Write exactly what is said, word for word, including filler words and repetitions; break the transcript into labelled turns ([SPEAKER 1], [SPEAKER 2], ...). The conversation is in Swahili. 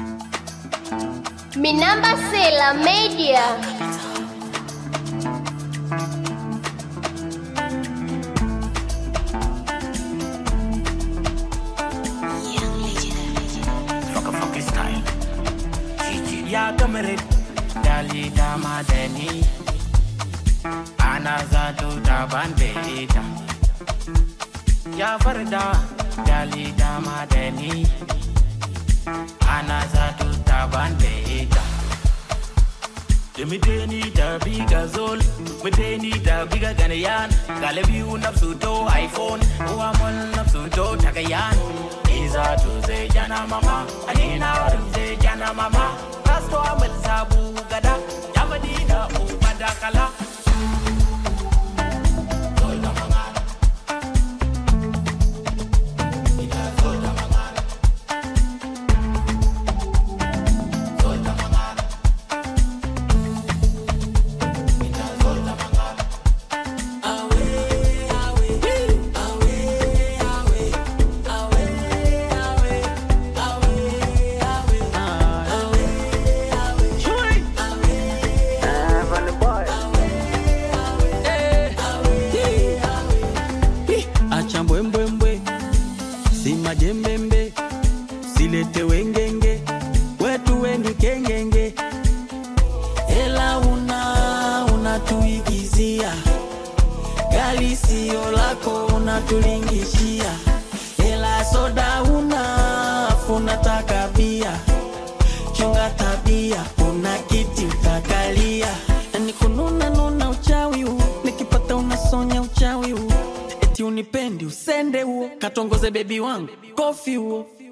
[SPEAKER 1] Minamba Sela Media.
[SPEAKER 2] Ya kamere dali dama deni ana zato da bandeta ya farda dali dama deni ana zato da bandeta Miteni da biga zol miteni da biga ganayan galabi nafsu to iPhone wa mol nafsu to tagayan iza to zai jana mama anina warin zai jana mama Rasto amal sabu gada ya madina o madakala Zolda mangala Ina zolda mangala Zolda mangala Ina zolda mangala Awe awe awe awe awe awe awe awe
[SPEAKER 3] Mbwembwe si majembembe silete wengenge wetu wengi kengenge ela una unatuigizia gali sio lako unatulingishia ela soda una afuna takabia chunga tabia una kiti utakalia nikununa nuna uchawi huu nikipata unasonya uchawi huu Eti unipendi usende huo katongoze baby wangu kofi huo